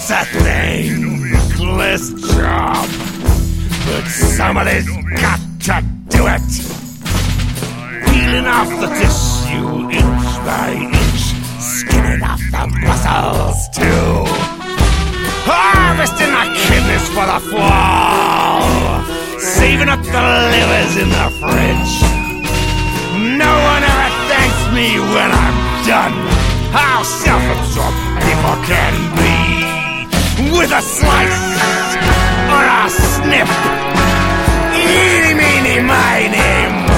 It's a thankless job, but somebody's got to do it. Peeling off the tissue inch by inch, skinning off the muscles too. Harvesting the kidneys for the fall, saving up the livers in the fridge. No one ever thanks me when I'm done. How self-absorbed people can be. With a slice or a snip, eeny, meeny, miny,